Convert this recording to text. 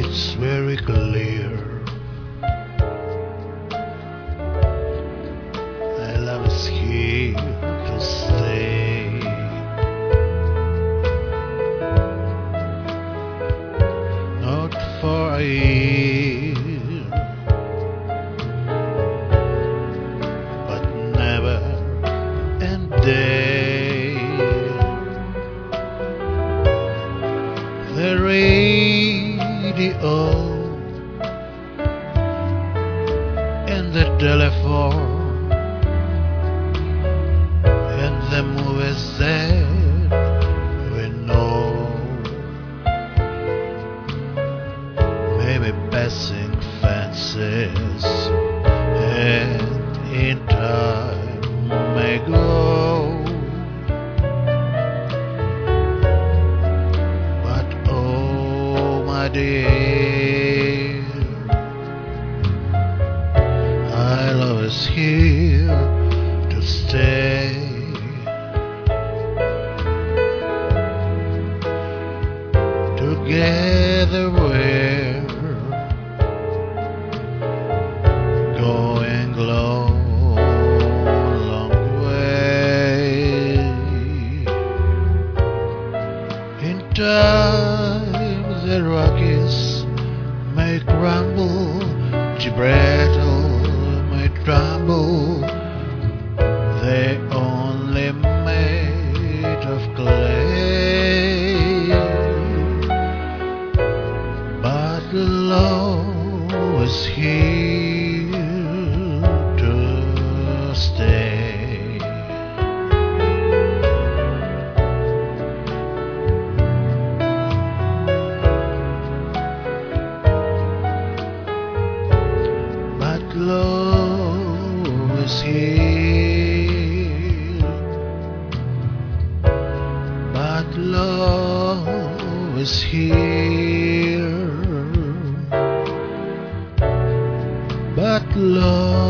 It's very clear. Love is here to stay. Not for a year, but never and day. The radio and the telephone and the movies that we know, maybe passing fancies, and in time may go. But oh my dear, our love is here to stay. Together we're going long way. In time the Rockies may crumble, Gibraltar may tremble. They only made of clay, but love is here to stay. But love is here. But love is here. But love